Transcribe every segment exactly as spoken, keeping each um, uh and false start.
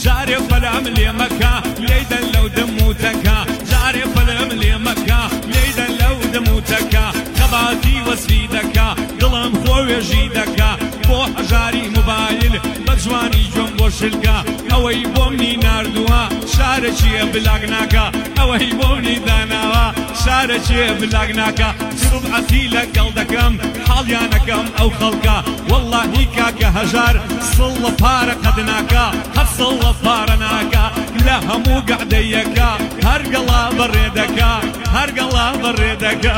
جاري فلام لي مكة ليدا لو دموتك جاري فلام لي مكة ليدا لو دموتك خباتي وسفيدك دڵم خۆوێ ژیدەکە بۆ هەژاری موبایل بە جوانی جۆم بۆ شلکە ئەوەی بۆ منی ناردووە شارەکیە بلاگ ناکە ئەوەی بۆ منی داناوە شارەکیە بلاگ ناکە سوبعەتی لەگەڵ دەکەم حاڵیانەکەم ئەو خەڵکە وەڵڵاهی کاکە هەژار سڵ پارە قەد ناکە هەر سڵ پارە ناکە لە هەموو گەعدەیەکە هەرگەڵا بەڕێدەکە هەرگەڵا بەڕێدەکە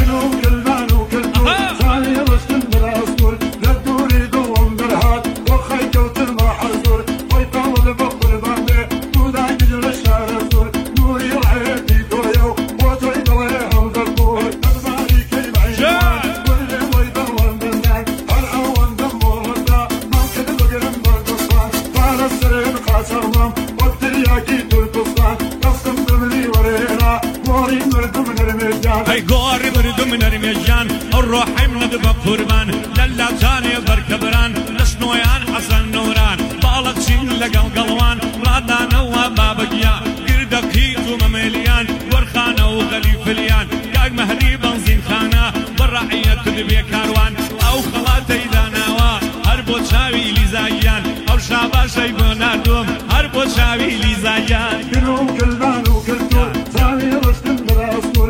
گۆڕی بردوم نەرمێژان ئەو ڕۆحەی منت بە قوربان لەلا جانێ بەرکەبران لە شنۆیان حەسەن نۆران باڵق چین لەگەڵ گەڵوان ڕادانەوە بابەگیا گردەقیت و مەمێلیان وەرخانە و غەلیفلیان کاک مەهری بەنزینخانە بەڕەعیەت بێ کاروان ئەو خەڵاتەی داناوە هەر بۆ چاوی لیزاییان ئەو شاباشەی بۆ ناردوم هەر بۆ چاوی لیزاییان گرم گلبان و کلتور چاوی ڕشتن بەراستور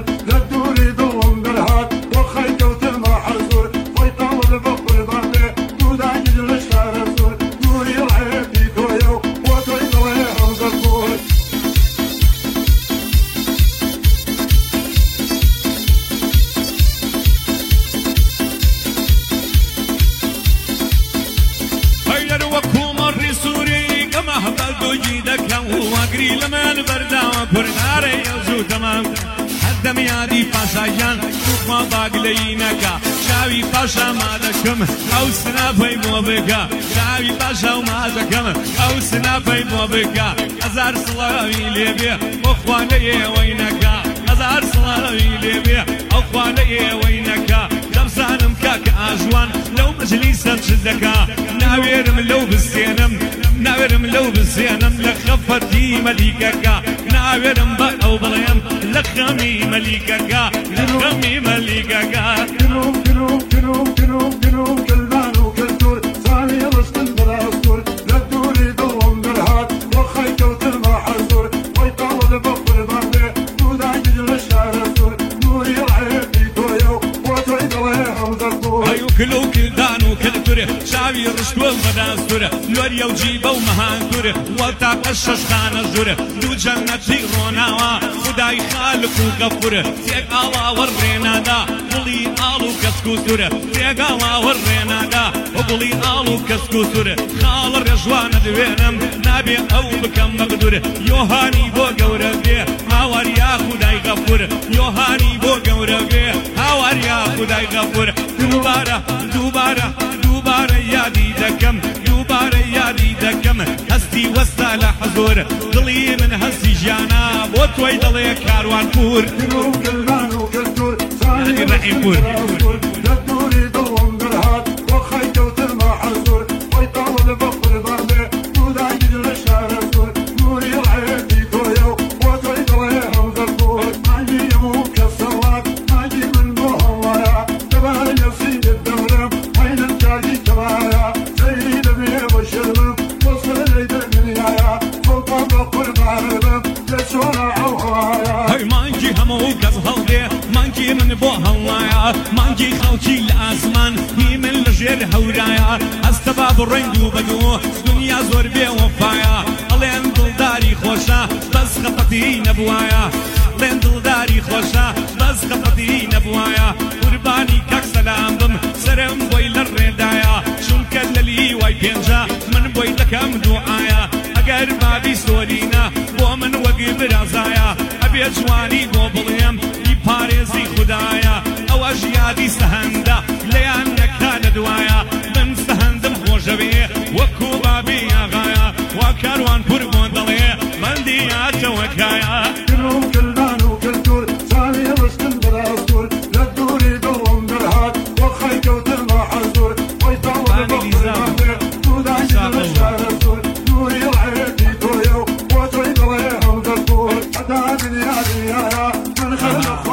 دەمیادی پاشایان توخوا باگلەیینەکە شاوی پاشا مادەکەم ئەو سناپەی بۆ بگە شاوی پاشا و مادەکەم ئەو سناپەی بۆ بگە هەزار سڵاوی لێبێ بۆ خوانە ئێوەی نەکە هەزار سڵاوی لێبێ ئەو خوانە ئێوەی نەکە دەمزانم کاکە ئاژوان لەو مەجلیسە چ دەکا ناوێرم لەو بستێنم ناوێرم لەو بزێنم لە خەفەتی مەلیکەکە ناوێرم بە ئەو بڵێم لە خەمی مەلیکەکە لە خەمی مەلیکەکە گرم گرم گرم گرم گرم گلبان و کلتور چاوی ڕشتن بەراستور لە دووری دڵم دەرهات بۆ خەی کەوتر بە حەزور وەی تاڵە بە قوربان بێ دووداگیر لە شارەزور نووری ڕێبی تۆیە و بۆ تۆی دڵێ هەڵدەربوو هەیو کلو و کلدان و کلتورە شاوی ڕشتوە بەداستورە لۆریە و جیبە و مەهانتورە وەتاقە شەشخانە ژورە دوو جەنەتی ڕۆناوە خودای خالق و غەفورە تێک ئاڵاوە ڕێنادا گوڵی ئاڵ و کەسکوتورە تێک ئاڵاوە ڕێنادا و گوڵی ئاڵ و کەسکوتورە خاڵە ڕێژوانە دوێنم نابێ ئەو بکەم مەقدورە یۆهانی بۆ گەورە بێ هاواریا خودای غەفورە یۆهانی بۆ گەورە بێ هاواریا خودای غەفورە دووبارە دووبارە دووبارە یادی دەکەم دووبارە یادی دەکەم هەستی وەستا لە حەزۆر دڵی من هەستی ژیانە بۆ تۆی دڵێ کاروان پور گرم گلبان و کلتور چاوی ڕەحیم پور لە دووری دڵم دەرهات بۆ خەی کەوتر بە حەزور وەی تاڵە بە قوربان بێ دووداگیر لە شارەزور نووری ڕێبی تۆیە و بۆ تۆی دڵێ هەڵدەربوو ماگی هەموو کەسەڵات ماگی من بۆ هەڵوایە دەبارە نەفسیت دەورم هەینەن کاگی کەوایە سەیری دەبێ بە شەرمم بۆ سەرەی دەدنیایە فڵقا بە قوربانم لە چۆنە ئەو هەوایە هەی مانگی هەموو کەس هەڵدێ مانگی من بۆ هەڵوایە مانگی خەڵکی لە ئاسمان هی من لە ژێر هەورایە هەستە با بڕێنگ و بەدووە دنیا زۆر بێ وەفایە ئەڵێن دڵداری خۆشە بەس خەفەتی نەبوایە ئەڵێن دڵداری خۆشە بەس خەفەتی نەبوایە قوربانی کاک سەلام بم سەرم بۆی لە ڕێدایە چونکە لە لیوای پێنجە من بۆی دەکەم دوعایە ئەگەر بابی سۆرینە بۆ من وەگی برازایە ئەبێ جوانی بۆ بڵێم هی پارێزی خودایە ئەوە ژیادی سەهەندە لەیان نەکا لە دوایە من سەهەندم خۆشەوێ وەکو بابی ئاغایە وا کاروان پور بۆ دەڵێ بەندی یاتەوەکایە گرم گلبان و کلتور چاوی ڕشتن بەراستور لە دووری دڵم دەرهات بۆ خەی کەوتر بە حەزور وەی تاڵە بە قوربان بێ دووداگیر لە شارەزور نووری ڕێبی تۆیە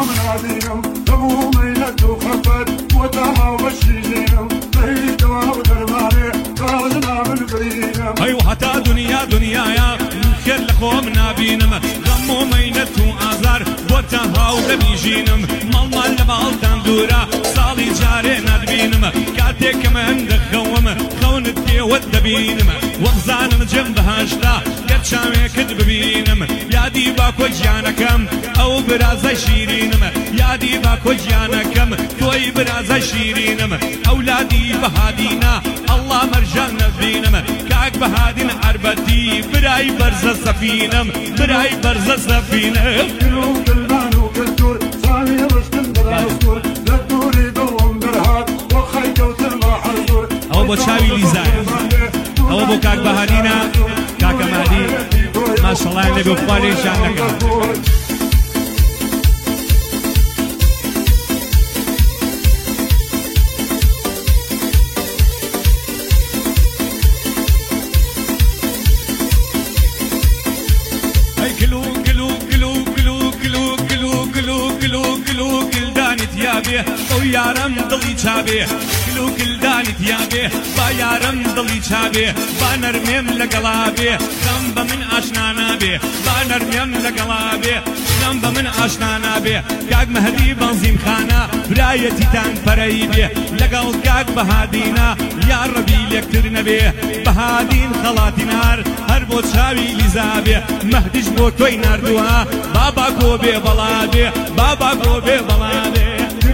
لقوم ناديهم دمو ميلة وخفت وتها وبشيجينهم بهي دواب درماني قالنا من برينهم أيوة حتى دنيا دنيا يا خير لقوم نابينم غمو مينة وآزار وتها ودبيجينم مال مال لمال تندورا صالي جاري ندبينم كاتيك من دخوم خون الدي والدبينم وغزانم جنب هاشتا قد شامي كدب بينم يا ديبا كوجيانكم او برازا شيرينم يا ديبا كوجيانكم توي برازا شيرينم اولادي بهادينا الله مرجان نبينم كاك بهادين عربتي براي برز السفينم براي برز السفينم كلو كلبان وكلتور صاني رشتن دراسور لدوري دوم درهات وخي كوتر ما حزور او بو شاوي ليزاي او بو كاك بهادينا كاكا مهدي ما شاء الله النبي وخوالي شان لك او یارم دڵی چابێ کلو کلدانی تیابێ با یارم دڵی چابێ با نەرمێم لەگەڵا بێ خەم بە من ئاشنا نابێ با نەرمێم لەگەڵا بێ خەم بە من ئاشنا نابێ کاک مەهدی بەنزیم خانە برایەتیتان پەرەی بێ لەگەڵ کاک بەهادینە یا ڕەبی لێکتر نەبێ بەهادین خەڵاتی نار هەر بۆ چاوی لیزا بێ مەهدیش بۆ تۆی ناردووە بابا کۆ بێ بەڵا بێ بابا کۆ بێ بەڵا بێ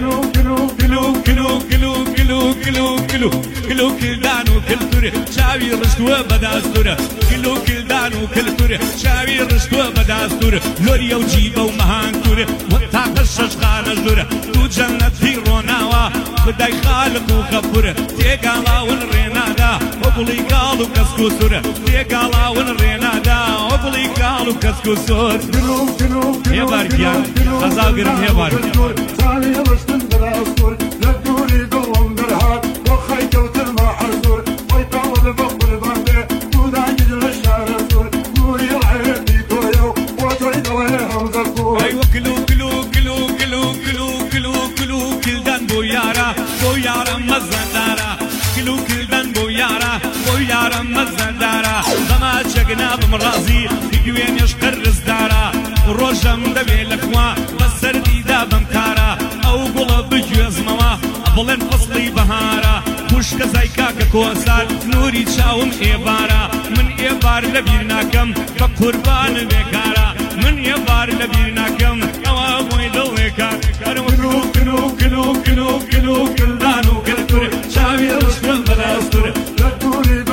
كلو كلو كلو كلو كلو كلو كلو كلدان وكلتور شاوي رشتوه بداستور كلو كلدان وكلتور شاوي رشتوه بداستور لوريا وجيبه ومهانتور وتاقشش خانه جور تو جنة في روناوا خداي خالق وغفور تيقالا ونرينادا وبلي قالو كسكوسور تيقالا ونرينادا وبلي قالو كسكوسور كلو كلو يا باركيان خزاقرم يا باركيان صاني رشتن دراسور لدوري دوم درهات وخي كوتر ما حزور ويطول بقر بانده تودا يجل الشارسور نوري العين دي تويو وتعيد عليهم زكور ايوه كلو كلو كلو كلو كلو كلو كلو كلدان بو يارا بو يارا مزندارا كلو كلدان بو يارا بو يارا مزندارا زما شقنا بمرازي يقوين يشقر رزدارا روجم دبي لكوا بسر ديدا بمكارا او قلب بجوزموا بلن فصلي بهارا خوشك زيكاك كوسار نوري شاوم ايبارا من ايبار لبيرناكم فقربان بكارا من ايبار لبيرناكم اوامي دلوكا كلو كلو كلو كلو كلو كلدانو كلتور شاوي رشتن بلاستور لدوري